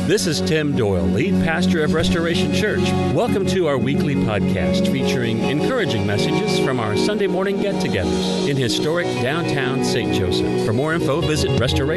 This is Tim Doyle, lead pastor of Restoration Church. Welcome to our weekly podcast featuring encouraging messages from our Sunday morning get-togethers in historic downtown St. Joseph. For more info, visit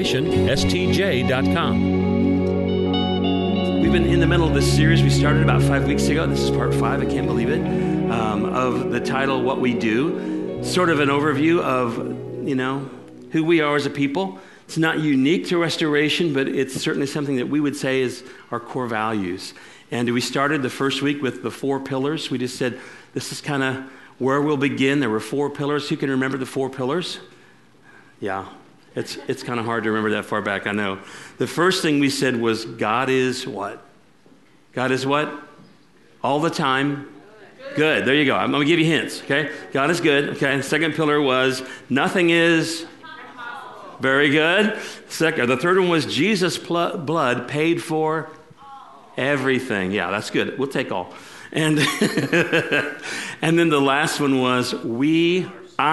restorationstj.com. We've been in the middle of this series we started about 5 weeks ago. This is part 5, I can't believe it, of the title, What We Do. Sort of an overview of, who we are as a people. It's not unique to Restoration, but it's certainly something that we would say is our core values. And we started the first week with the 4 pillars. We just said, this is kind of where we'll begin. There were 4 pillars. Who can remember the 4 pillars? Yeah, it's kind of hard to remember that far back, I know. The first thing we said was, God is what? God is what? All the time. Good. There you go. I'm going to give you hints, okay? God is good. Okay. The second pillar was, nothing is... Very good. The third one was Jesus' blood paid for everything. Yeah, that's good. We'll take all. And and then the last one was we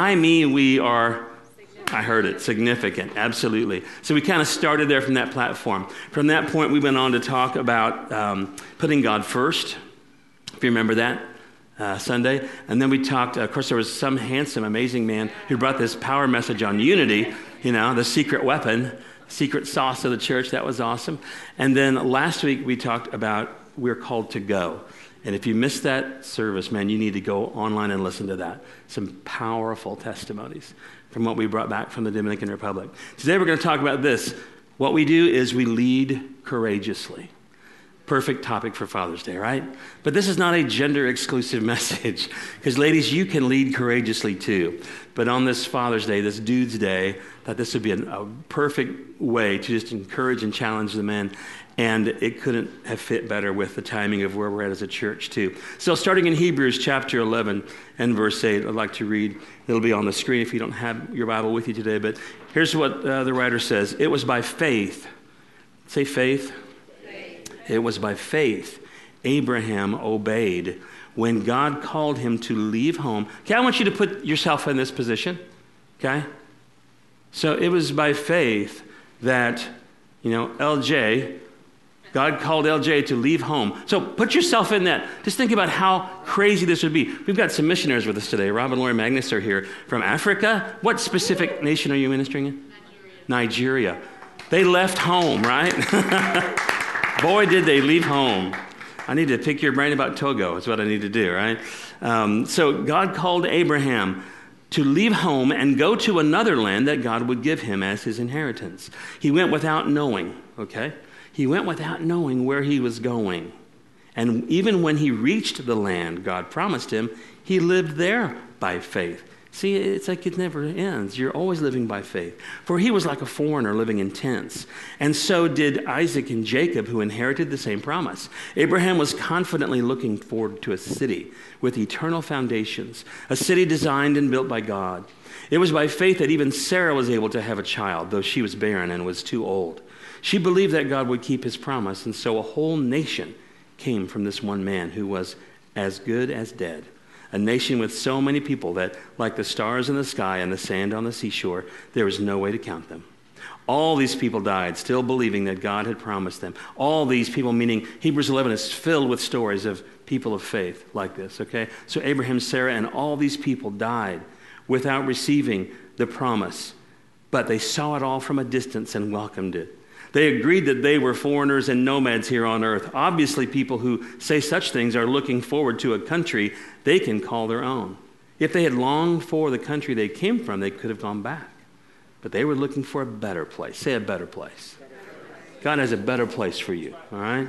are, I heard it, significant. Absolutely. So we kind of started there from that platform. From that point, we went on to talk about putting God first, if you remember that. Sunday. And then we talked, of course, there was some handsome, amazing man who brought this power message on unity, the secret weapon, secret sauce of the church. That was awesome. And then last week we talked about we're called to go. And if you missed that service, man, you need to go online and listen to that. Some powerful testimonies from what we brought back from the Dominican Republic. Today we're going to talk about this. What we do is we lead courageously. Perfect topic for Father's Day, right? But this is not a gender-exclusive message, because ladies, you can lead courageously too. But on this Father's Day, this Dude's Day, that this would be a perfect way to just encourage and challenge the men, and it couldn't have fit better with the timing of where we're at as a church too. So starting in Hebrews chapter 11 and verse 8, I'd like to read. It'll be on the screen if you don't have your Bible with you today, but here's what the writer says. It was by faith. Say faith. It was by faith Abraham obeyed when God called him to leave home. Okay, I want you to put yourself in this position, okay? So it was by faith that, LJ, God called LJ to leave home. So put yourself in that. Just think about how crazy this would be. We've got some missionaries with us today. Rob and Lori Magnus are here from Africa. What specific nation are you ministering in? Nigeria. They left home, right? Boy, did they leave home. I need to pick your brain about Togo. That's what I need to do, right? So God called Abraham to leave home and go to another land that God would give him as his inheritance. He went without knowing, okay? He went without knowing where he was going. And even when he reached the land God promised him, he lived there by faith. See, it's like it never ends. You're always living by faith. For he was like a foreigner living in tents. And so did Isaac and Jacob, who inherited the same promise. Abraham was confidently looking forward to a city with eternal foundations, a city designed and built by God. It was by faith that even Sarah was able to have a child, though she was barren and was too old. She believed that God would keep his promise, and so a whole nation came from this one man who was as good as dead. A nation with so many people that, like the stars in the sky and the sand on the seashore, there was no way to count them. All these people died, still believing that God had promised them. All these people, meaning Hebrews 11 is filled with stories of people of faith like this, okay? So Abraham, Sarah, and all these people died without receiving the promise, but they saw it all from a distance and welcomed it. They agreed that they were foreigners and nomads here on earth. Obviously, people who say such things are looking forward to a country they can call their own. If they had longed for the country they came from, they could have gone back. But they were looking for a better place. Say a better place. God has a better place for you, all right?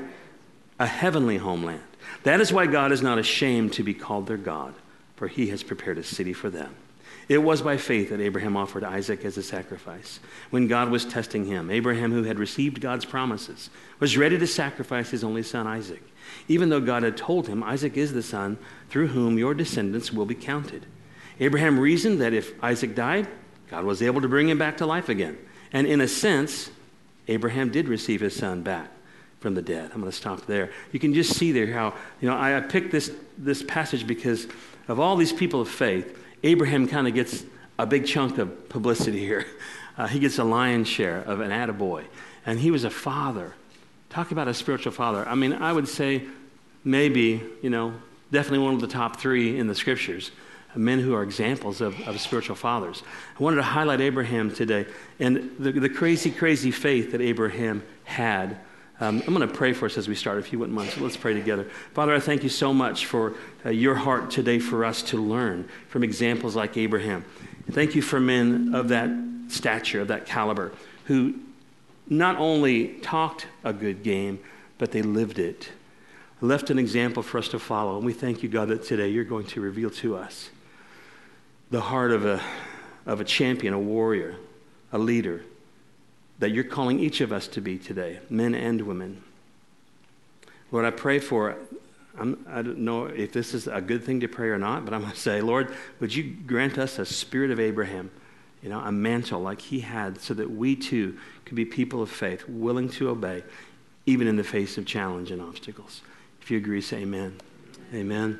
A heavenly homeland. That is why God is not ashamed to be called their God, for he has prepared a city for them. It was by faith that Abraham offered Isaac as a sacrifice. When God was testing him, Abraham, who had received God's promises, was ready to sacrifice his only son, Isaac, even though God had told him, Isaac is the son through whom your descendants will be counted. Abraham reasoned that if Isaac died, God was able to bring him back to life again. And in a sense, Abraham did receive his son back from the dead. I'm going to stop there. You can just see there how, I picked this passage because of all these people of faith. Abraham kind of gets a big chunk of publicity here. He gets a lion's share of an attaboy. And he was a father Talk about a spiritual father. I mean, I would say maybe, definitely one of the top three in the scriptures, men who are examples of spiritual fathers. I wanted to highlight Abraham today and the crazy, crazy faith that Abraham had. I'm going to pray for us as we start, if you wouldn't mind. So let's pray together. Father, I thank you so much for your heart today for us to learn from examples like Abraham. Thank you for men of that stature, of that caliber, who not only talked a good game, but they lived it. Left an example for us to follow. And we thank you, God, that today you're going to reveal to us the heart of a champion, a warrior, a leader, that you're calling each of us to be today, men and women. Lord, I pray for, I don't know if this is a good thing to pray or not, but I'm going to say, Lord, would you grant us a spirit of Abraham, a mantle like he had, so that we too could be people of faith, willing to obey, even in the face of challenge and obstacles. If you agree, say amen. Amen.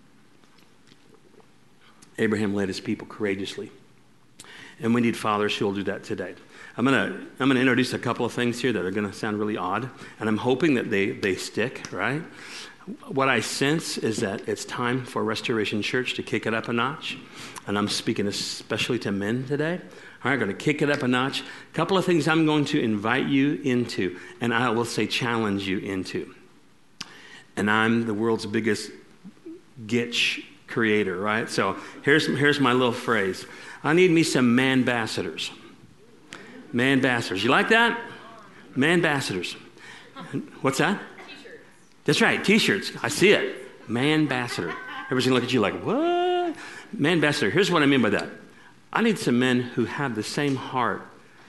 Abraham led his people courageously. And we need fathers who will do that today. I'm going to introduce a couple of things here that are going to sound really odd, and I'm hoping that they stick, right? What I sense is that it's time for Restoration Church to kick it up a notch, and I'm speaking especially to men today. All right, going to kick it up a notch. A couple of things I'm going to invite you into, and I will say challenge you into. And I'm the world's biggest gitch creator, right? So here's my little phrase. I need me some man-ambassadors. Man-ambassadors. You like that? Man-ambassadors. What's that? T-shirts. That's right, T-shirts. I see it. Man-ambassador. Everybody's going to look at you like, what? Man-ambassador. Here's what I mean by that. I need some men who have the same heart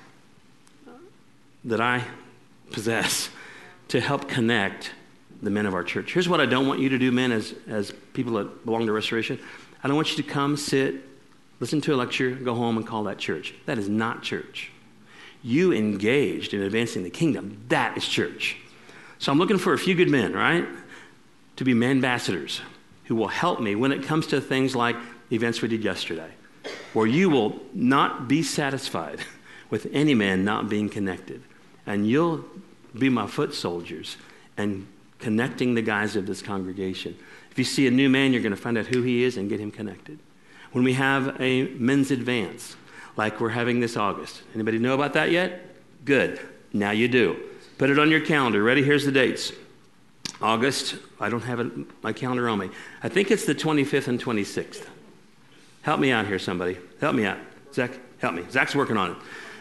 that I possess to help connect the men of our church. Here's what I don't want you to do, men, as people that belong to Restoration. I don't want you to come, sit, listen to a lecture, go home and call that church. That is not church. You engaged in advancing the kingdom. That is church. So I'm looking for a few good men, right, to be man ambassadors who will help me when it comes to things like the events we did yesterday, where you will not be satisfied with any man not being connected. And you'll be my foot soldiers and connecting the guys of this congregation. If you see a new man, you're going to find out who he is and get him connected. When we have a men's advance, like we're having this August. Anybody know about that yet? Good. Now you do. Put it on your calendar. Ready? Here's the dates. August, I don't have my calendar on me. I think it's the 25th and 26th. Help me out here, somebody. Help me out. Zach, help me. Zach's working on it.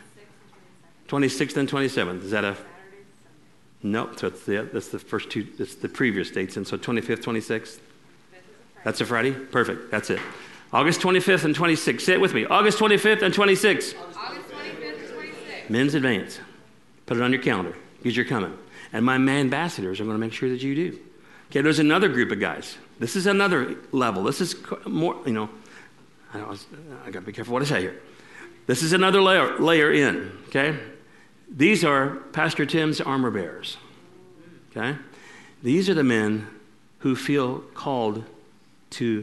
26th and 27th. Is that a... Nope. So that's the first two. That's the previous dates. And so 25th, 26th. That's a Friday? Perfect. That's it. August 25th and 26th. Say it with me. August 25th and 26th. August 25th and 26th. Men's advance. Put it on your calendar because you're coming. And my man ambassadors are going to make sure that you do. Okay, there's another group of guys. This is another level. This is more, I got to be careful what I say here. This is another layer in, okay? These are Pastor Tim's armor bearers, okay? These are the men who feel called to,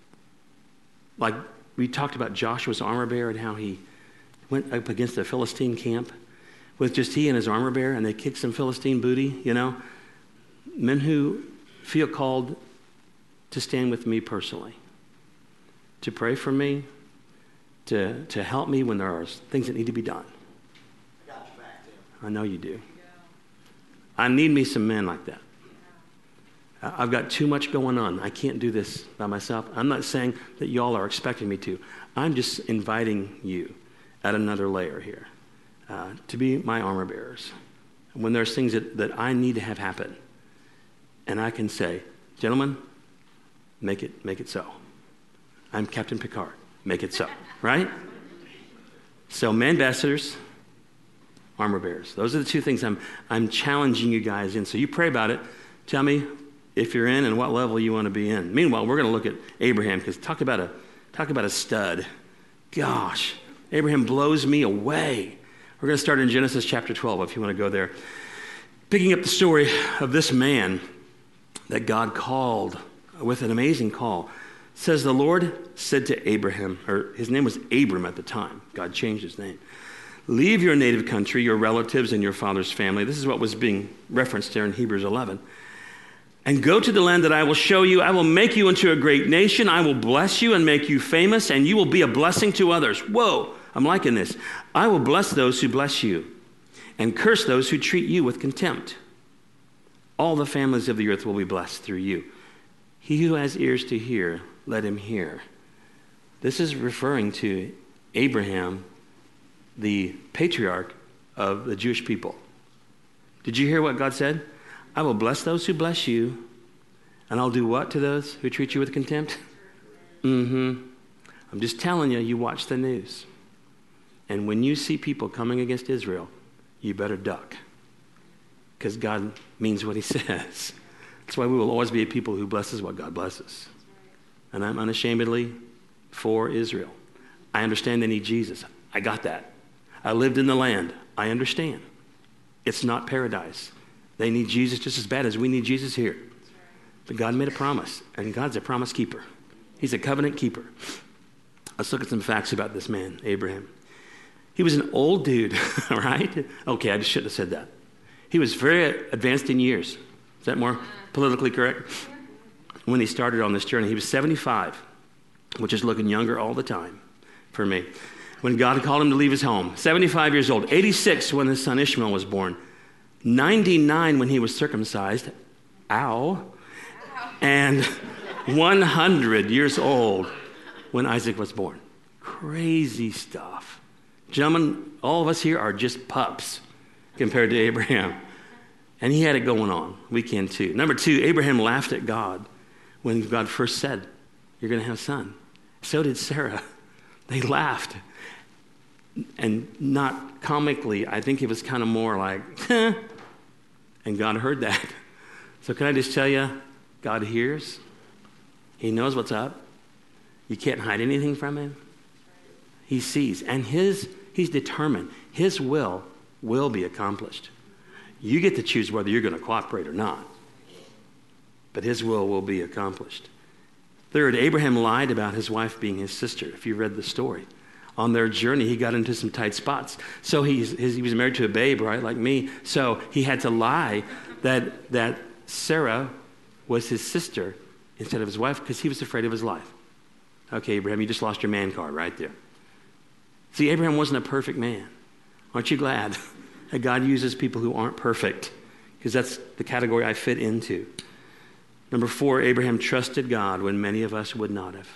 like we talked about Joshua's armor bearer and how he went up against the Philistine camp with just he and his armor bearer, and they kicked some Philistine booty, Men who feel called to stand with me personally, to pray for me, to help me when there are things that need to be done. I got your back, Tim. I know you do. I need me some men like that. I've got too much going on. I can't do this by myself. I'm not saying that y'all are expecting me to. I'm just inviting you at another layer here to be my armor bearers. When there's things that I need to have happen, and I can say, gentlemen, make it so. I'm Captain Picard. Make it so, right? So, man ambassadors, armor bearers. Those are the two things I'm challenging you guys in. So you pray about it. Tell me if you're in and what level you want to be in. Meanwhile, we're going to look at Abraham, because talk about a stud. Gosh, Abraham blows me away. We're going to start in Genesis chapter 12, if you want to go there. Picking up the story of this man that God called with an amazing call. It says the Lord said to Abraham, or his name was Abram at the time. God changed his name. Leave your native country, your relatives, and your father's family. This is what was being referenced there in Hebrews 11. And go to the land that I will show you. I will make you into a great nation. I will bless you and make you famous, and you will be a blessing to others. Whoa, I'm liking this. I will bless those who bless you and curse those who treat you with contempt. All the families of the earth will be blessed through you. He who has ears to hear, let him hear. This is referring to Abraham, the patriarch of the Jewish people. Did you hear what God said? I will bless those who bless you, and I'll do what to those who treat you with contempt? I'm just telling you, you watch the news. And when you see people coming against Israel, you better duck, because God means what he says. That's why we will always be a people who blesses what God blesses. And I'm unashamedly for Israel. I understand they need Jesus. I got that. I lived in the land. I understand. It's not paradise. They need Jesus just as bad as we need Jesus here. But God made a promise, and God's a promise keeper. He's a covenant keeper. Let's look at some facts about this man, Abraham. He was an old dude, right? Okay, I just shouldn't have said that. He was very advanced in years. Is that more politically correct? When he started on this journey, he was 75, which is looking younger all the time for me. When God called him to leave his home, 75 years old, 86 when his son Ishmael was born, 99 when he was circumcised, and 100 years old when Isaac was born. Crazy stuff. Gentlemen, all of us here are just pups compared to Abraham. And he had it going on. We can too. Number two, Abraham laughed at God when God first said, you're going to have a son. So did Sarah. They laughed. And not comically, I think it was kind of more like, and God heard that. So can I just tell you, God hears. He knows what's up. You can't hide anything from him. He sees. And he's determined. His will be accomplished. You get to choose whether you're going to cooperate or not. But his will be accomplished. Third, Abraham lied about his wife being his sister, if you read the story. On their journey, he got into some tight spots. So he was married to a babe, right, like me. So he had to lie that Sarah was his sister instead of his wife because he was afraid of his life. Okay, Abraham, you just lost your man card right there. See, Abraham wasn't a perfect man. Aren't you glad that God uses people who aren't perfect? Because that's the category I fit into. Number four, Abraham trusted God when many of us would not have.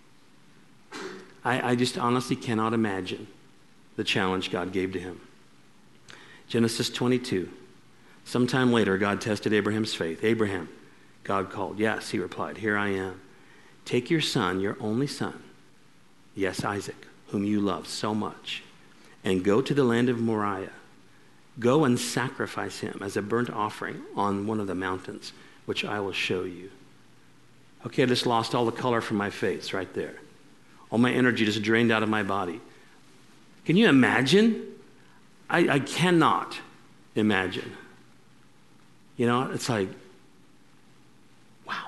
I just honestly cannot imagine the challenge God gave to him. Genesis 22. Sometime later, God tested Abraham's faith. Abraham, God called. Yes, he replied, here I am. Take your son, your only son, yes, Isaac, whom you love so much, and go to the land of Moriah. Go and sacrifice him as a burnt offering on one of the mountains, which I will show you. Okay, I just lost all the color from my face right there. All my energy just drained out of my body. Can you imagine? I cannot imagine. You know, it's like, wow.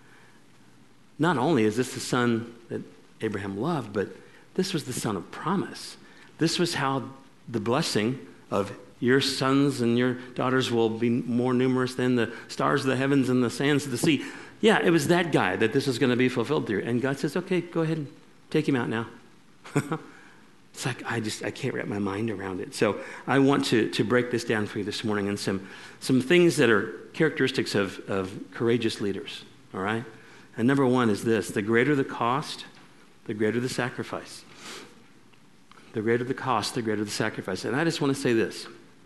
Not only is this the son that Abraham loved, but this was the son of promise. This was how the blessing of your sons and your daughters will be more numerous than the stars of the heavens and the sands of the sea. Yeah, it was that guy that this was going to be fulfilled through. And God says, okay, go ahead and take him out now. It's like, I can't wrap my mind around it. So I want to break this down for you this morning and some things that are characteristics of courageous leaders, all right? And number one is this: the greater the cost, the greater the sacrifice. The greater the cost, the greater the sacrifice. And I just want to say this: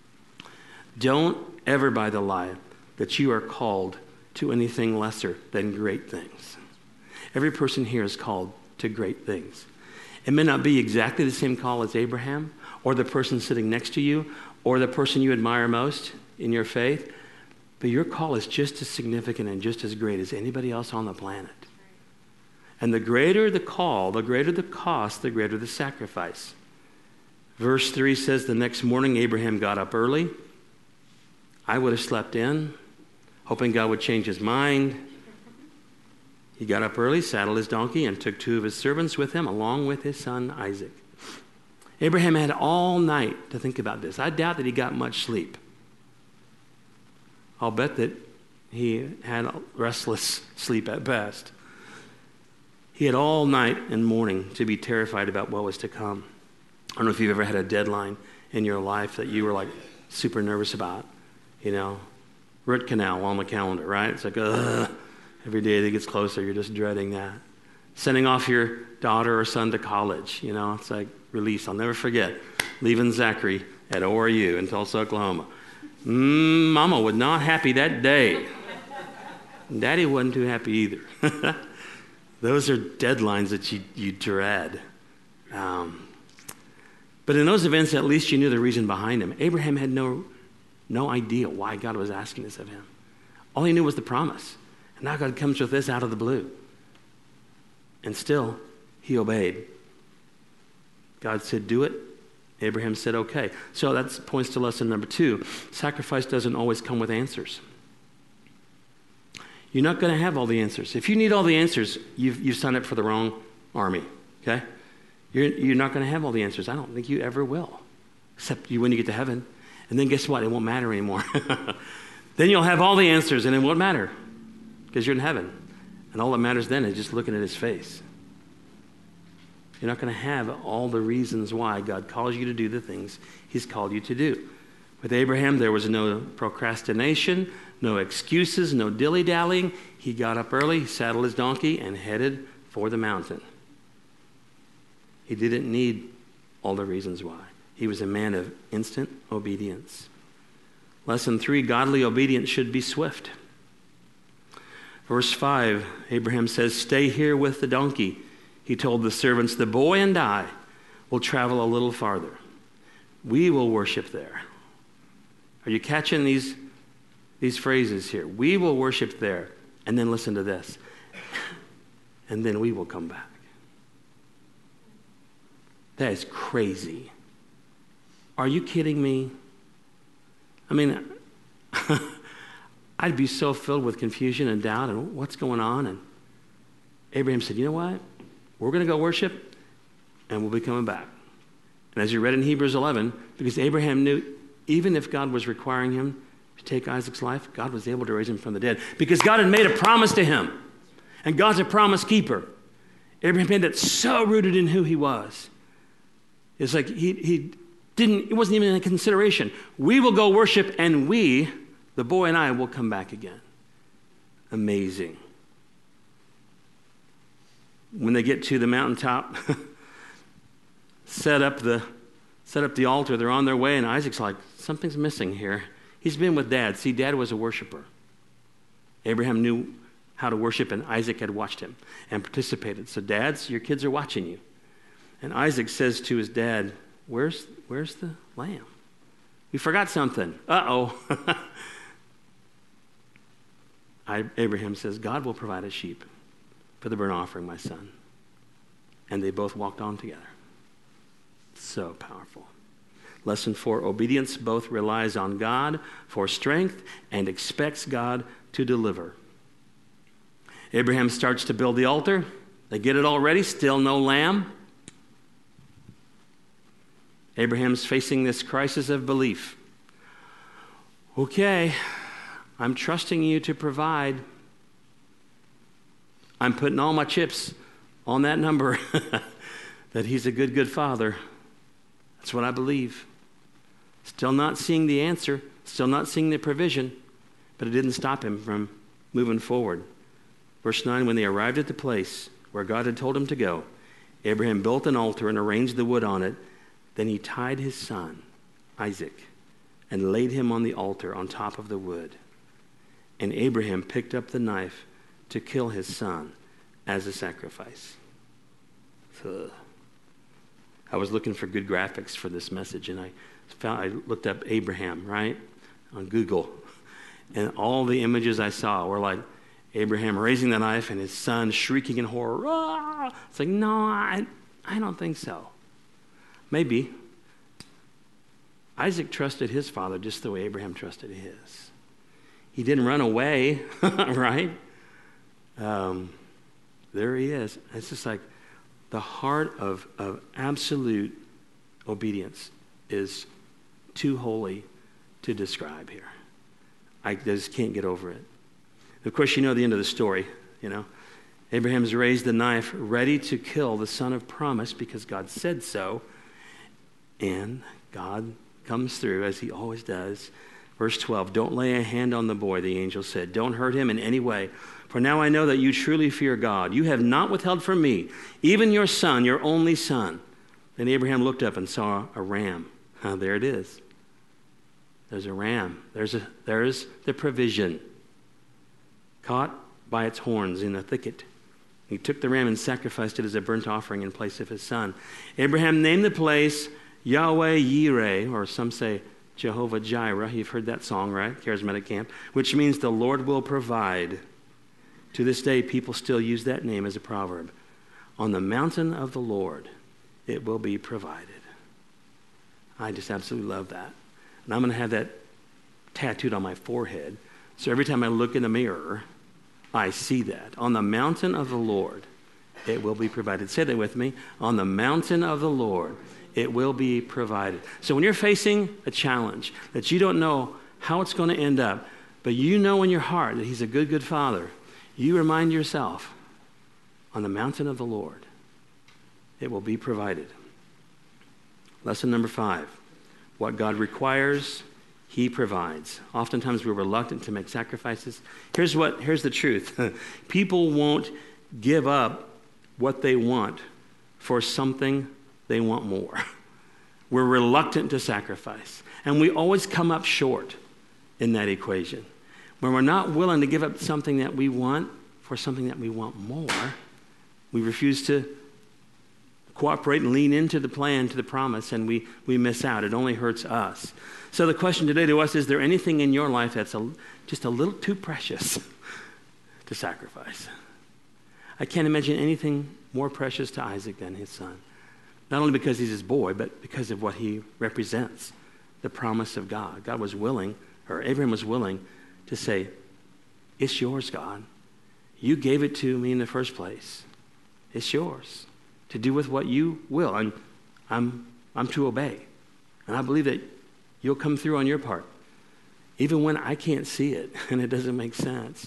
don't ever buy the lie that you are called to anything lesser than great things. Every person here is called to great things. It may not be exactly the same call as Abraham or the person sitting next to you or the person you admire most in your faith, but your call is just as significant and just as great as anybody else on the planet. And the greater the call, the greater the cost, the greater the sacrifice. Verse 3 says, the next morning Abraham got up early. I would have slept in, hoping God would change his mind. He got up early, saddled his donkey, and took two of his servants with him, along with his son Isaac. Abraham had all night to think about this. I doubt that he got much sleep. I'll bet that he had restless sleep at best. He had all night and morning to be terrified about what was to come. I don't know if you've ever had a deadline in your life that you were like super nervous about, root canal on the calendar, right? It's like, every day that gets closer, you're just dreading that. Sending off your daughter or son to college, it's like release. I'll never forget leaving Zachary at ORU in Tulsa, Oklahoma. Mama was not happy that day. Daddy wasn't too happy either. Those are deadlines that you dread. But in those events, at least you knew the reason behind them. Abraham had no idea why God was asking this of him. All he knew was the promise. And now God comes with this out of the blue. And still, he obeyed. God said, do it. Abraham said, okay. So that points to lesson number 2. Sacrifice doesn't always come with answers. You're not going to have all the answers. If you need all the answers, you've signed up for the wrong army, okay? You're not going to have all the answers. I don't think you ever will, except when you get to heaven. And then guess what? It won't matter anymore. Then you'll have all the answers, and it won't matter because you're in heaven. And all that matters then is just looking at his face. You're not going to have all the reasons why God calls you to do the things he's called you to do. With Abraham, there was no procrastination, no excuses, no dilly-dallying. He got up early, saddled his donkey, and headed for the mountain. He didn't need all the reasons why. He was a man of instant obedience. Lesson 3, godly obedience should be swift. Verse 5, Abraham says, stay here with the donkey. He told the servants, the boy and I will travel a little farther. We will worship there. Are you catching these phrases here? We will worship there. And then listen to this. And then we will come back. That is crazy. Are you kidding me? I mean, I'd be so filled with confusion and doubt and what's going on. And Abraham said, you know what? We're going to go worship and we'll be coming back. And as you read in Hebrews 11, because Abraham knew even if God was requiring him to take Isaac's life, God was able to raise him from the dead because God had made a promise to him. And God's a promise keeper. Abraham had that so rooted in who he was. It's like it wasn't even a consideration. We will go worship and we, the boy and I, will come back again. Amazing. When they get to the mountaintop, set up the altar, they're on their way, and Isaac's like, something's missing here. He's been with Dad. See, Dad was a worshiper. Abraham knew how to worship, and Isaac had watched him and participated. So dads, your kids are watching you. And Isaac says to his dad, where's the lamb? We forgot something. Uh-oh. Abraham says, God will provide a sheep for the burnt offering, my son. And they both walked on together. So powerful. Lesson 4, obedience both relies on God for strength and expects God to deliver. Abraham starts to build the altar. They get it all ready, still no lamb. Abraham's facing this crisis of belief. Okay, I'm trusting you to provide. I'm putting all my chips on that number that he's a good father. That's what I believe. Still not seeing the answer, still not seeing the provision, but it didn't stop him from moving forward. Verse 9, when they arrived at the place where God had told him to go, Abraham built an altar and arranged the wood on it. Then he tied his son, Isaac, and laid him on the altar on top of the wood. And Abraham picked up the knife to kill his son as a sacrifice. I was looking for good graphics for this message, and I looked up Abraham, right, on Google. And all the images I saw were like Abraham raising the knife and his son shrieking in horror. Ah! It's like, no, I don't think so. Maybe. Isaac trusted his father just the way Abraham trusted his. He didn't run away, right? There he is. It's just like the heart of absolute obedience is too holy to describe here. I just can't get over it. Of course, you know the end of the story, Abraham's raised the knife ready to kill the son of promise because God said so. And God comes through as he always does. Verse 12, don't lay a hand on the boy, the angel said. Don't hurt him in any way. For now I know that you truly fear God. You have not withheld from me, even your son, your only son. Then Abraham looked up and saw a ram. There it is. There's a ram. There's the provision. Caught by its horns in the thicket. He took the ram and sacrificed it as a burnt offering in place of his son. Abraham named the place Yahweh Yireh, or some say Jehovah Jireh. You've heard that song, right? Charismatic Camp. Which means the Lord will provide. To this day, people still use that name as a proverb. On the mountain of the Lord, it will be provided. I just absolutely love that. And I'm going to have that tattooed on my forehead. So every time I look in the mirror, I see that. On the mountain of the Lord, it will be provided. Say that with me. On the mountain of the Lord, it will be provided. So when you're facing a challenge that you don't know how it's going to end up, but you know in your heart that he's a good, good father, you remind yourself, on the mountain of the Lord, it will be provided. Lesson number 5, what God requires, he provides. Oftentimes we're reluctant to make sacrifices. Here's the truth. People won't give up what they want for something they want more. We're reluctant to sacrifice. And we always come up short in that equation. When we're not willing to give up something that we want for something that we want more, we refuse to cooperate and lean into the plan, to the promise, and we miss out. It only hurts us. So the question today to us, is there anything in your life that's just a little too precious to sacrifice? I can't imagine anything more precious to Isaac than his son. Not only because he's his boy, but because of what he represents, the promise of God. Abraham was willing to say, it's yours, God. You gave it to me in the first place. It's yours to do with what you will. And I'm to obey. And I believe that you'll come through on your part, even when I can't see it and it doesn't make sense.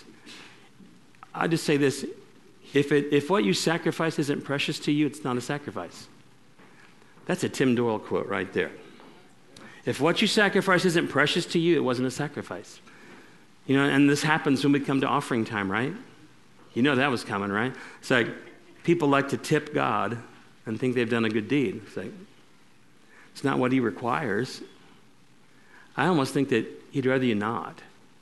I just say this, if what you sacrifice isn't precious to you, it's not a sacrifice. That's a Tim Doyle quote right there. If what you sacrifice isn't precious to you, it wasn't a sacrifice. And this happens when we come to offering time, right? You know that was coming, right? It's like people like to tip God and think they've done a good deed. It's like, it's not what he requires. I almost think that he'd rather you not.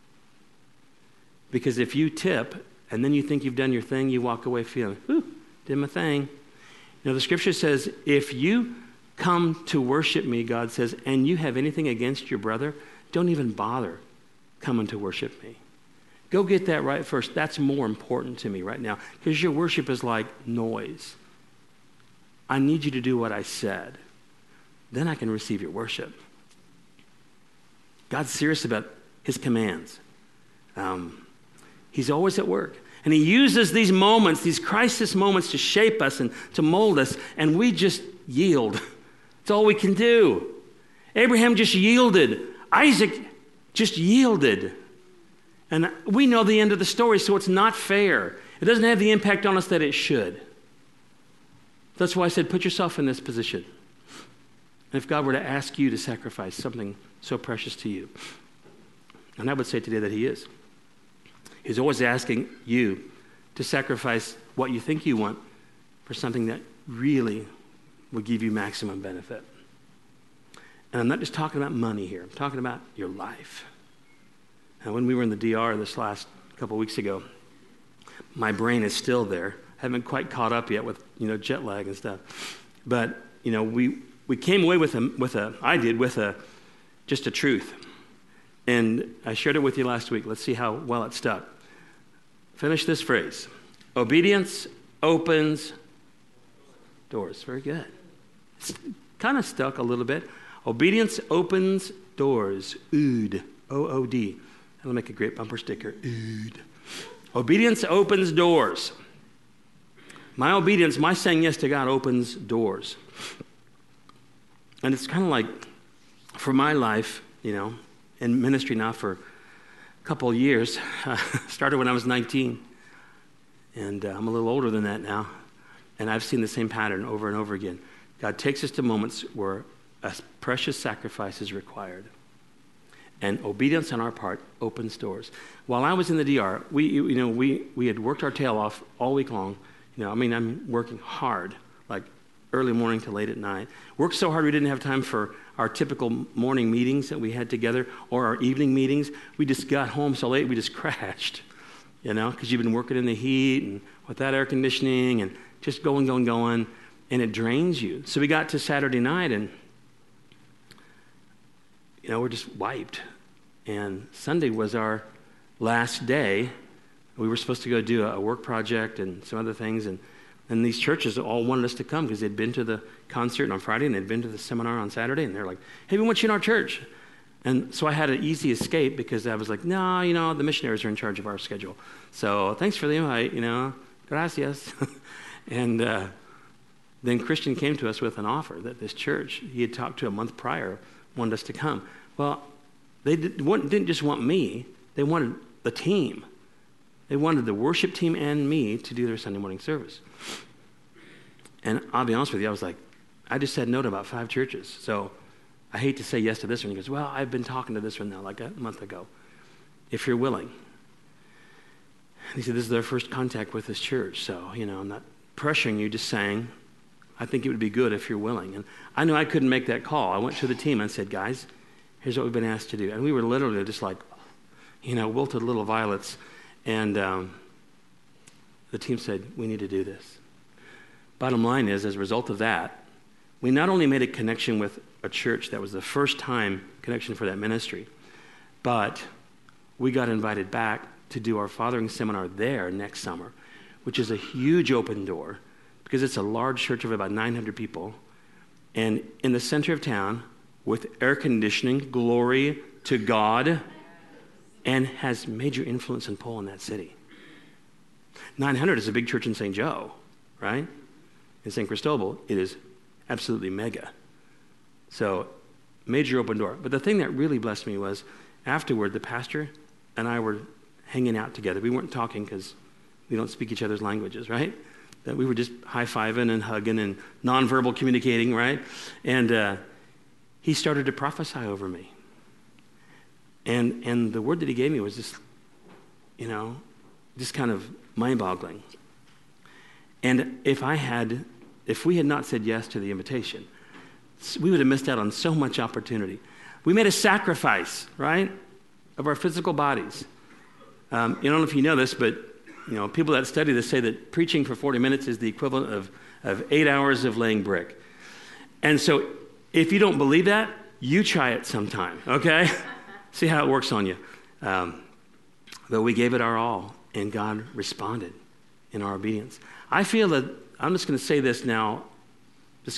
Because if you tip and then you think you've done your thing, you walk away feeling, did my thing. The scripture says, if you come to worship me, God says, and you have anything against your brother, don't even bother coming to worship me. Go get that right first. That's more important to me right now, because your worship is like noise. I need you to do what I said. Then I can receive your worship. God's serious about his commands. He's always at work. And he uses these moments, these crisis moments, to shape us and to mold us, and we just yield. It's all we can do. Abraham just yielded. Isaac just yielded. And we know the end of the story, so it's not fair. It doesn't have the impact on us that it should. That's why I said, put yourself in this position. And if God were to ask you to sacrifice something so precious to you, and I would say today that he is. He's always asking you to sacrifice what you think you want for something that really will give you maximum benefit. And I'm not just talking about money here. I'm talking about your life. And when we were in the DR this last couple weeks ago, my brain is still there. I haven't quite caught up yet with jet lag and stuff. But we came away with just a truth. And I shared it with you last week. Let's see how well it stuck. Finish this phrase. Obedience opens doors. Very good. It's kind of stuck a little bit. Obedience opens doors. Ood. O-O-D. That'll make a great bumper sticker. Ood. Obedience opens doors. My obedience, my saying yes to God opens doors. And it's kind of like, for my life, in ministry now for a couple of years, started when I was 19. And I'm a little older than that now. And I've seen the same pattern over and over again. God takes us to moments where a precious sacrifice is required. And obedience on our part opens doors. While I was in the DR, we had worked our tail off all week long. I'm working hard, like early morning to late at night. Worked so hard we didn't have time for our typical morning meetings that we had together or our evening meetings. We just got home so late we just crashed, because you've been working in the heat and without air conditioning and just going, and it drains you. So we got to Saturday night and, we're just wiped. And Sunday was our last day. We were supposed to go do a work project and some other things, and these churches all wanted us to come because they'd been to the concert on Friday and they'd been to the seminar on Saturday, and they're like, hey, we want you in our church. And so I had an easy escape because I was like, no, the missionaries are in charge of our schedule. So thanks for the invite, gracias. And then Christian came to us with an offer that this church he had talked to a month prior wanted us to come. Well, they didn't just want me, they wanted the team. They wanted the worship team and me to do their Sunday morning service. And I'll be honest with you, I just said no to about 5 churches. So I hate to say yes to this one. He goes, well, I've been talking to this one now like a month ago. If you're willing. And he said, this is their first contact with this church. So, I'm not pressuring you, just saying, I think it would be good if you're willing. And I knew I couldn't make that call. I went to the team and said, guys, here's what we've been asked to do. And we were literally just like, wilted little violets. And the team said, we need to do this. Bottom line is, as a result of that, we not only made a connection with a church that was the first time connection for that ministry, but we got invited back to do our fathering seminar there next summer, which is a huge open door because it's a large church of about 900 people. And in the center of town with air conditioning, glory to God, and has major influence and pull in that city. 900 is a big church in St. Joe, right? In St. Cristobal, it is absolutely mega. So, major open door. But the thing that really blessed me was, afterward, the pastor and I were hanging out together. We weren't talking because we don't speak each other's languages, right? That we were just high-fiving and hugging and nonverbal communicating, right? And he started to prophesy over me. And the word that he gave me was just, just kind of mind-boggling. And if we had not said yes to the invitation, we would have missed out on so much opportunity. We made a sacrifice, right, of our physical bodies. I don't know if you know this, but people that study this say that preaching for 40 minutes is the equivalent of 8 hours of laying brick. And so if you don't believe that, you try it sometime, okay? See how it works on you. But we gave it our all, and God responded in our obedience. I feel that, I'm just going to say this now, this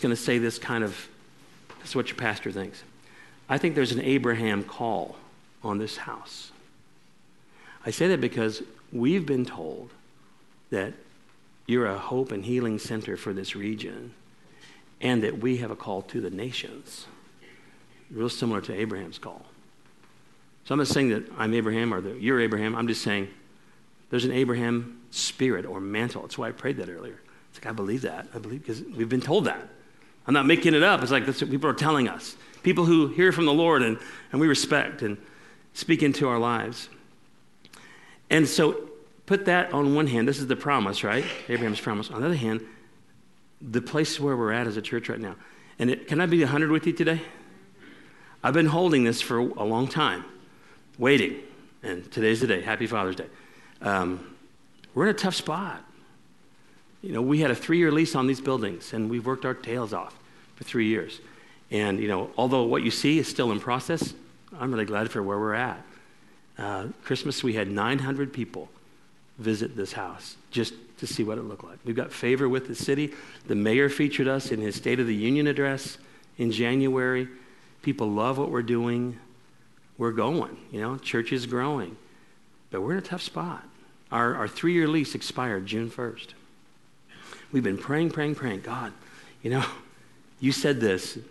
is what your pastor thinks. I think there's an Abraham call on this house. I say that because we've been told that you're a hope and healing center for this region, and that we have a call to the nations, real similar to Abraham's call. So I'm not saying that I'm Abraham or that you're Abraham. I'm just saying there's an Abraham spirit or mantle. That's why I prayed that earlier. It's like, I believe that. I believe because we've been told that. I'm not making it up. It's like that's what people are telling us. People who hear from the Lord and we respect and speak into our lives. And so put that on one hand. This is the promise, right? Abraham's promise. On the other hand, the place where we're at as a church right now. And can I be 100 with you today? I've been holding this for a long time, waiting. And today's the day. Happy Father's Day. We're in a tough spot. We had a 3-year lease on these buildings, and we've worked our tails off for 3 years. And, although what you see is still in process, I'm really glad for where we're at. Christmas, we had 900 people visit this house just to see what it looked like. We've got favor with the city. The mayor featured us in his State of the Union address in January. People love what we're doing. We're going. Church is growing. But we're in a tough spot. Our 3-year lease expired June 1st. We've been praying. God, you said this.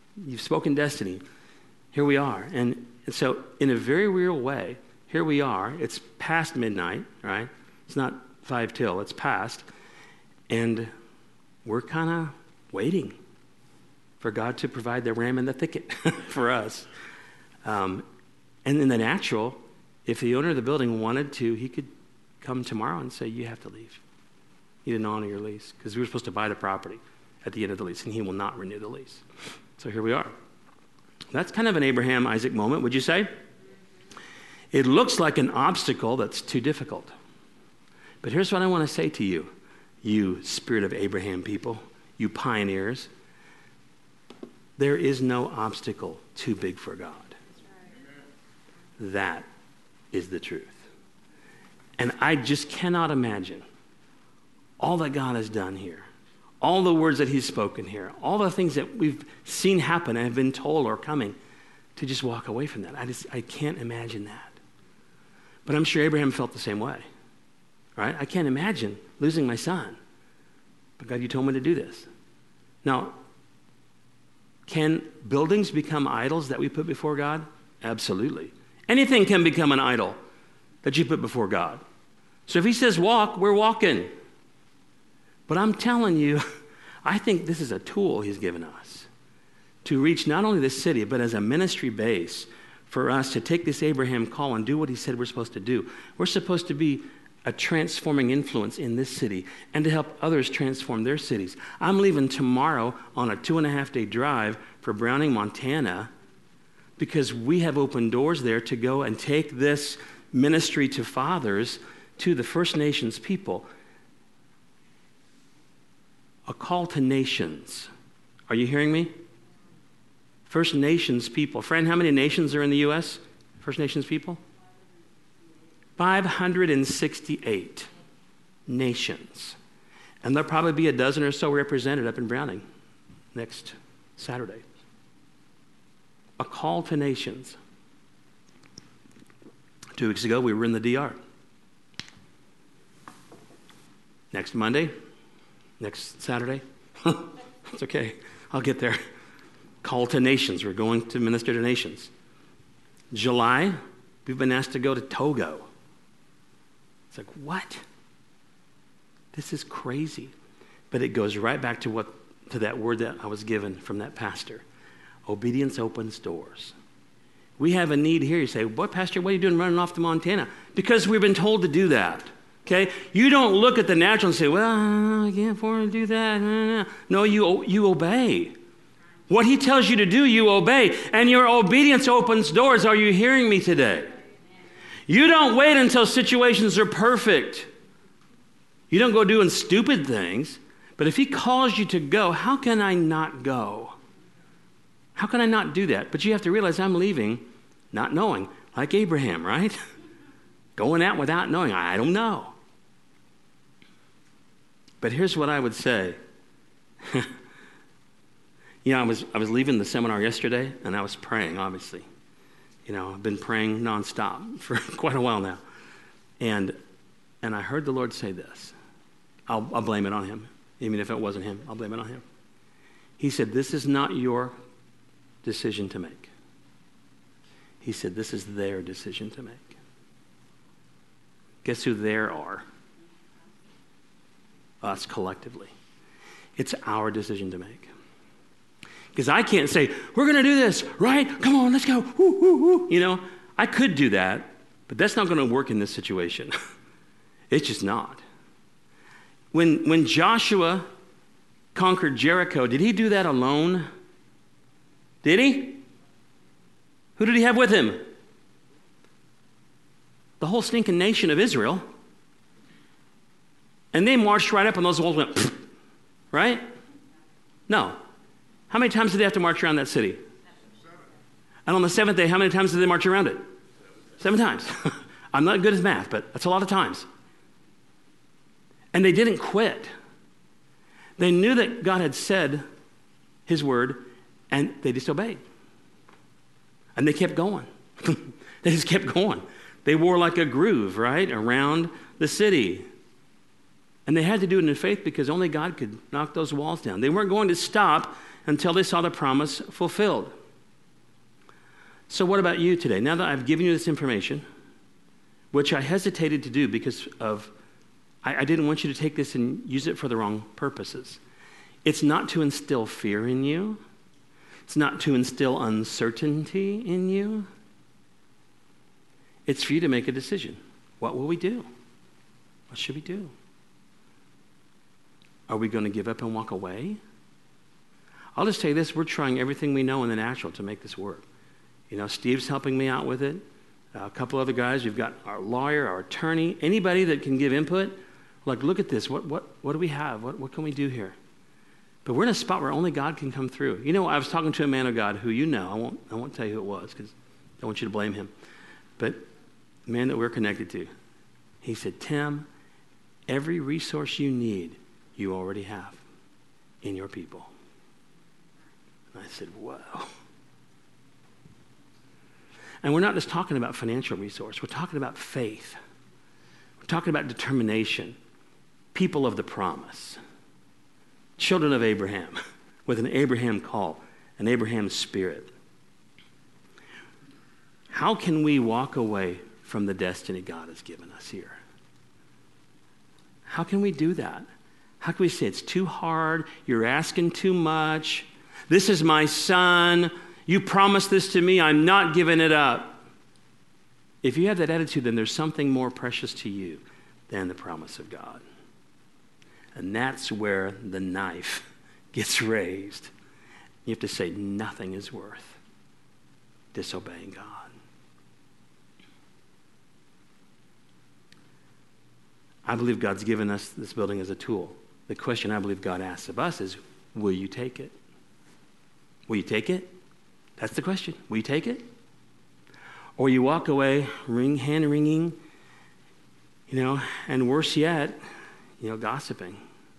You've spoken destiny. Here we are. And so in a very real way, here we are. It's past midnight, right? It's not 5 till, it's past. And we're kind of waiting for God to provide the ram in the thicket for us. And in the natural, if the owner of the building wanted to, he could come tomorrow and say, you have to leave. You didn't honor your lease because we were supposed to buy the property at the end of the lease, and he will not renew the lease. So here we are. That's kind of an Abraham, Isaac moment, would you say? It looks like an obstacle that's too difficult. But here's what I want to say to you, you spirit of Abraham people, you pioneers. There is no obstacle too big for God. That is the truth. And I just cannot imagine all that God has done here, all the words that he's spoken here, all the things that we've seen happen and have been told are coming, to just walk away from that. I can't imagine that. But I'm sure Abraham felt the same way, right? I can't imagine losing my son. But God, you told me to do this. Now, can buildings become idols that we put before God? Absolutely. Anything can become an idol that you put before God. So if he says walk, we're walking. But I'm telling you, I think this is a tool he's given us to reach not only this city, but as a ministry base for us to take this Abraham call and do what he said we're supposed to do. We're supposed to be a transforming influence in this city and to help others transform their cities. I'm leaving tomorrow on a 2.5-day drive for Browning, Montana, because we have opened doors there to go and take this ministry to fathers, to the First Nations people. A call to nations. Are you hearing me? First Nations people. Friend, how many nations are in the U.S.? First Nations people? 568 nations. And there'll probably be a dozen or so represented up in Browning next Saturday. A call to nations. 2 weeks ago, we were in the DR. Next Monday, next Saturday, it's okay, I'll get there. Call to nations. We're going to minister to nations. July, we've been asked to go to Togo. It's like, what? This is crazy. But it goes right back to that word that I was given from that pastor. Obedience opens doors. We have a need here. You say, boy, Pastor, what are you doing running off to Montana? Because we've been told to do that. Okay? You don't look at the natural and say, well, I can't afford to do that. No, you obey. What he tells you to do, you obey. And your obedience opens doors. Are you hearing me today? You don't wait until situations are perfect. You don't go doing stupid things. But if he calls you to go, how can I not go? How can I not do that? But you have to realize I'm leaving not knowing, like Abraham, right? Going out without knowing. I don't know. But here's what I would say. You know, I was leaving the seminar yesterday, and I was praying, obviously. You know, I've been praying nonstop for quite a while now. And I heard the Lord say this. I'll blame it on him. Even if it wasn't him, I'll blame it on him. He said, this is not your decision to make. He said, this is their decision to make. Guess who there are? Us collectively. It's our decision to make. Because I can't say, we're going to do this, right? Come on, let's go. Woo, woo, woo. You know, I could do that, but that's not going to work in this situation. It's just not. When Joshua conquered Jericho, did he do that alone? Did he? Who did he have with him? The whole stinking nation of Israel. And they marched right up and those walls went, pfft, right? No. How many times did they have to march around that city? 7. And on the 7th day, how many times did they march around it? 7 times. I'm not good at math, but that's a lot of times. And they didn't quit. They knew that God had said his word, and they disobeyed. And they kept going. They just kept going. They wore like a groove, right, around the city. And they had to do it in faith because only God could knock those walls down. They weren't going to stop until they saw the promise fulfilled. So what about you today? Now that I've given you this information, which I hesitated to do because I didn't want you to take this and use it for the wrong purposes. It's not to instill fear in you. It's not to instill uncertainty in you. It's for you to make a decision. What will we do? What should we do? Are we going to give up and walk away? I'll just tell you this, we're trying everything we know in the natural to make this work. Steve's helping me out with it. A couple other guys. We've got our lawyer, our attorney, anybody that can give input. Like, look at this. What do we have? What can we do here? But we're in a spot where only God can come through. I was talking to a man of God who I won't tell you who it was because I don't want you to blame him. But the man that we're connected to, he said, Tim, every resource you need, you already have in your people. And I said, whoa. And we're not just talking about financial resource. We're talking about faith. We're talking about determination. People of the promise. Children of Abraham with an Abraham call, an Abraham spirit. How can we walk away from the destiny God has given us here? How can we do that? How can we say it's too hard, you're asking too much, this is my son, you promised this to me, I'm not giving it up. If you have that attitude, then there's something more precious to you than the promise of God. And that's where the knife gets raised. You have to say nothing is worth disobeying God. I believe God's given us this building as a tool. The question I believe God asks of us is, will you take it? Will you take it? That's the question. Will you take it? Or you walk away, hand wringing, and worse yet, gossiping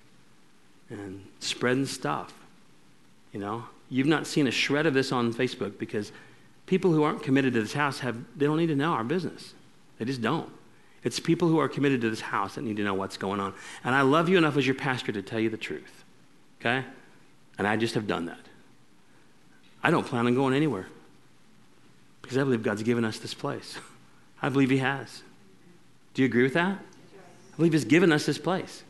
and spreading stuff. You've not seen a shred of this on Facebook because people who aren't committed to this house they don't need to know our business. They just don't. It's people who are committed to this house that need to know what's going on. And I love you enough as your pastor to tell you the truth. Okay? And I just have done that. I don't plan on going anywhere because I believe God's given us this place. I believe he has. Do you agree with that? I believe he's given us this place.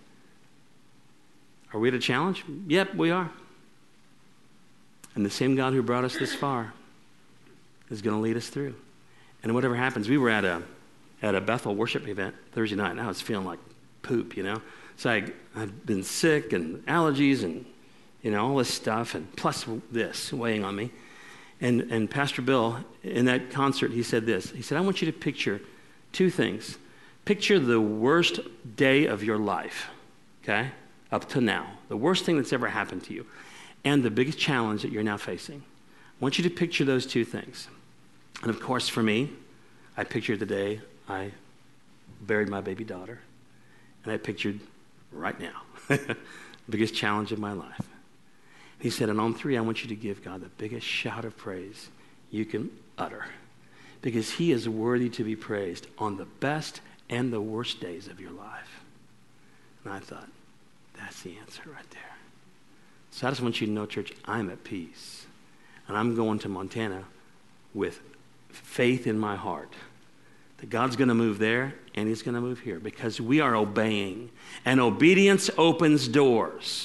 Are we at a challenge? Yep, we are. And the same God who brought us this far is going to lead us through. And whatever happens, we were at a Bethel worship event Thursday night, and I was feeling like poop, So I've been sick and allergies and, all this stuff, and plus this weighing on me. And Pastor Bill, in that concert, he said this. He said, I want you to picture two things. Picture the worst day of your life, okay, up to now. The worst thing that's ever happened to you. And the biggest challenge that you're now facing. I want you to picture those two things. And of course, for me, I pictured the day I buried my baby daughter. And I pictured right now, the biggest challenge of my life. He said, and on 3, I want you to give God the biggest shout of praise you can utter. Because he is worthy to be praised on the best and the worst days of your life. And I thought, that's the answer right there. So I just want you to know, church, I'm at peace. And I'm going to Montana with faith in my heart that God's going to move there and he's going to move here because we are obeying. And obedience opens doors.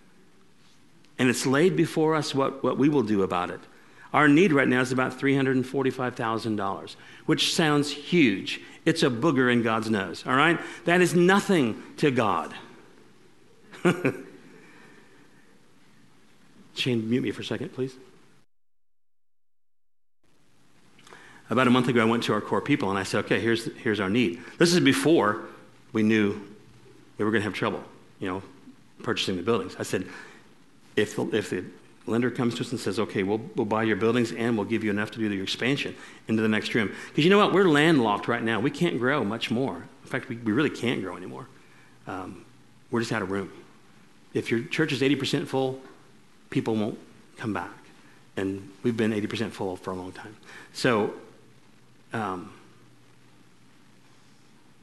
And it's laid before us what we will do about it. Our need right now is about $345,000, which sounds huge. It's a booger in God's nose, all right? That is nothing to God. Shane, mute me for a second, please. About a month ago, I went to our core people, and I said, okay, here's our need. This is before we knew we were going to have trouble, purchasing the buildings. I said, if the lender comes to us and says, okay, we'll buy your buildings and we'll give you enough to do your expansion into the next room. Because you know what? We're landlocked right now. We can't grow much more. In fact, we really can't grow anymore. We're just out of room. If your church is 80% full, people won't come back. And we've been 80% full for a long time. So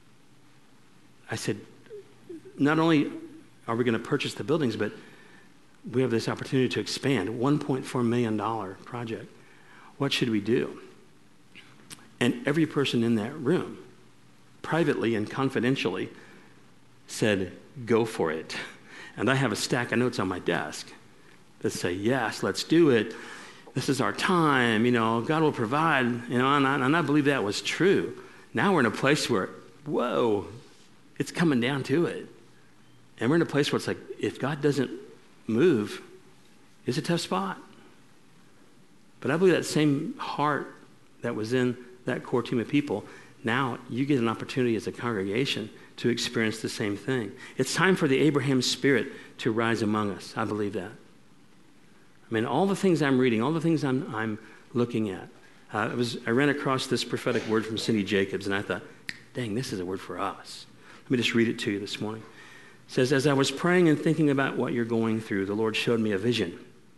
I said, not only are we going to purchase the buildings, but we have this opportunity to expand, $1.4 million project. What should we do? And every person in that room, privately and confidentially, said, go for it. And I have a stack of notes on my desk that say, yes, let's do it. This is our time, God will provide, and I believe that was true. Now we're in a place where, whoa, it's coming down to it. And we're in a place where it's like, if God doesn't move, it's a tough spot. But I believe that same heart that was in that core team of people, now you get an opportunity as a congregation to experience the same thing. It's time for the Abraham spirit to rise among us. I believe that. I mean, all the things I'm reading, all the things I'm looking at, I ran across this prophetic word from Cindy Jacobs, and I thought, dang, this is a word for us. Let me just read it to you this morning. It says, as I was praying and thinking about what you're going through, the Lord showed me a vision.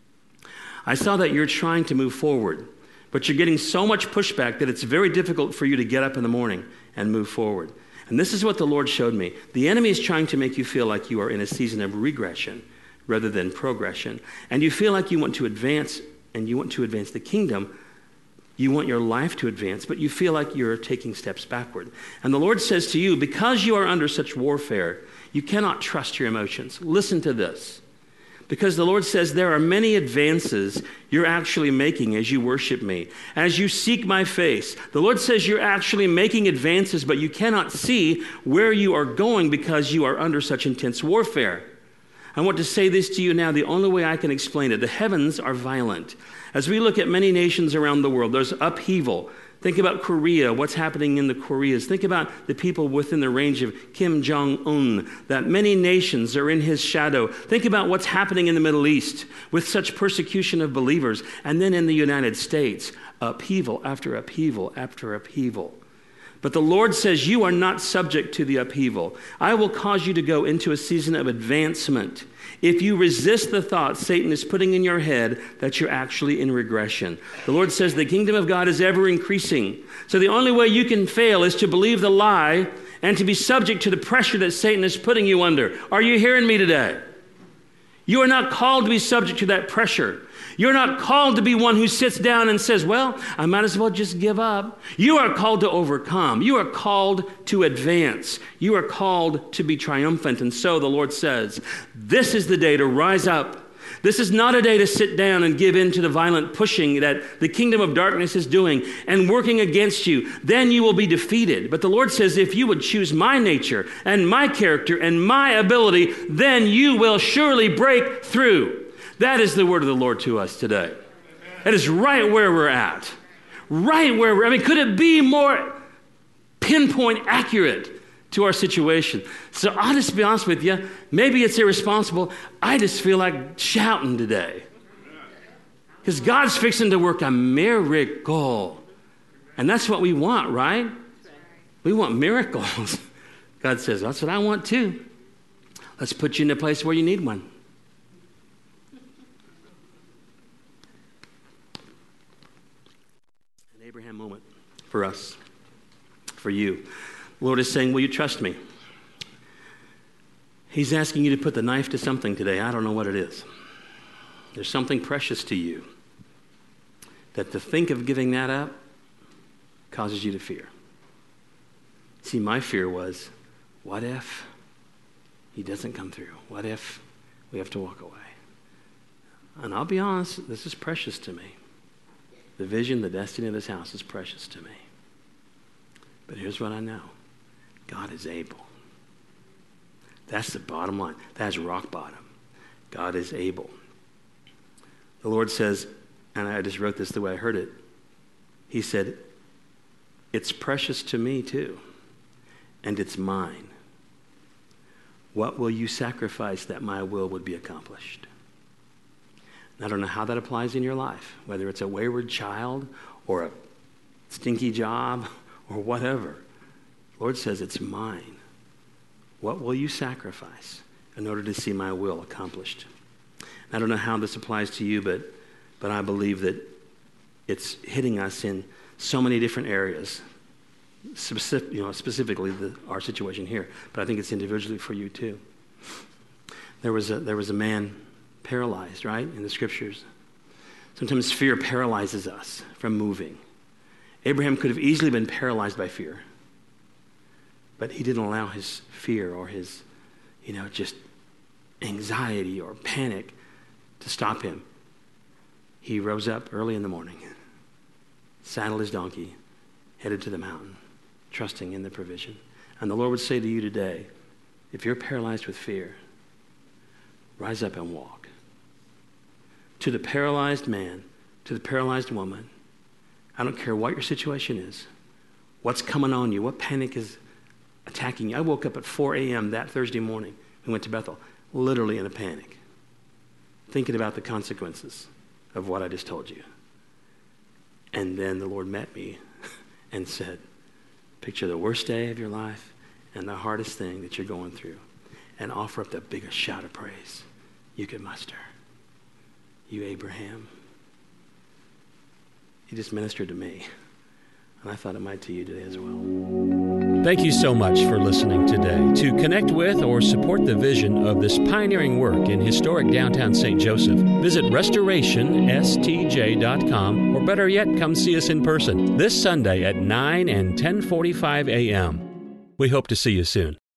I saw that you're trying to move forward, but you're getting so much pushback that it's very difficult for you to get up in the morning and move forward. And this is what the Lord showed me. The enemy is trying to make you feel like you are in a season of regression rather than progression. And you feel like you want to advance, and you want to advance the kingdom. You want your life to advance, but you feel like you're taking steps backward. And the Lord says to you, because you are under such warfare, you cannot trust your emotions. Listen to this. Because the Lord says there are many advances you're actually making as you worship me, as you seek my face. The Lord says you're actually making advances, but you cannot see where you are going because you are under such intense warfare. I want to say this to you now, the only way I can explain it. The heavens are violent. As we look at many nations around the world, there's upheaval. Think about Korea, what's happening in the Koreas. Think about the people within the range of Kim Jong-un, that many nations are in his shadow. Think about what's happening in the Middle East with such persecution of believers. And then in the United States, upheaval after upheaval after upheaval. But the Lord says you are not subject to the upheaval. I will cause you to go into a season of advancement if you resist the thought Satan is putting in your head that you're actually in regression. The Lord says the kingdom of God is ever increasing. So the only way you can fail is to believe the lie and to be subject to the pressure that Satan is putting you under. Are you hearing me today? You are not called to be subject to that pressure. You're not called to be one who sits down and says, well, I might as well just give up. You are called to overcome. You are called to advance. You are called to be triumphant. And so the Lord says, this is the day to rise up. This is not a day to sit down and give in to the violent pushing that the kingdom of darkness is doing and working against you. Then you will be defeated. But the Lord says, if you would choose my nature and my character and my ability, then you will surely break through. That is the word of the Lord to us today. That is right where we're at. Right where could it be more pinpoint accurate to our situation? So I'll just be honest with you. Maybe it's irresponsible. I just feel like shouting today. Because God's fixing to work a miracle. And that's what we want, right? We want miracles. God says, that's what I want too. Let's put you in a place where you need one. Abraham moment for us, for you. The Lord is saying, will you trust me? He's asking you to put the knife to something today. I don't know what it is. There's something precious to you that to think of giving that up causes you to fear. See, my fear was, what if he doesn't come through? What if we have to walk away? And I'll be honest, this is precious to me. The vision, the destiny of this house is precious to me. But here's what I know. God is able. That's the bottom line. That's rock bottom. God is able. The Lord says, and I just wrote this the way I heard it. He said, it's precious to me too, and it's mine. What will you sacrifice that my will would be accomplished? I don't know how that applies in your life, whether it's a wayward child or a stinky job or whatever. The Lord says, it's mine. What will you sacrifice in order to see my will accomplished? I don't know how this applies to you, but I believe that it's hitting us in so many different areas, specifically our situation here, but I think it's individually for you too. There was a man paralyzed, right, in the scriptures. Sometimes fear paralyzes us from moving. Abraham could have easily been paralyzed by fear, but he didn't allow his fear or his, just anxiety or panic to stop him. He rose up early in the morning, saddled his donkey, headed to the mountain, trusting in the provision. And the Lord would say to you today, if you're paralyzed with fear, rise up and walk. To the paralyzed man, to the paralyzed woman, I don't care what your situation is, what's coming on you, what panic is attacking you. I woke up at 4 a.m. that Thursday morning. We went to Bethel, literally in a panic, thinking about the consequences of what I just told you. And then the Lord met me and said, picture the worst day of your life and the hardest thing that you're going through, and offer up the biggest shout of praise you could muster. You, Abraham. He just ministered to me, and I thought it might to you today as well. Thank you so much for listening today. To connect with or support the vision of this pioneering work in historic downtown St. Joseph, visit restorationstj.com, or better yet, come see us in person this Sunday at 9 and 10:45 a.m. We hope to see you soon.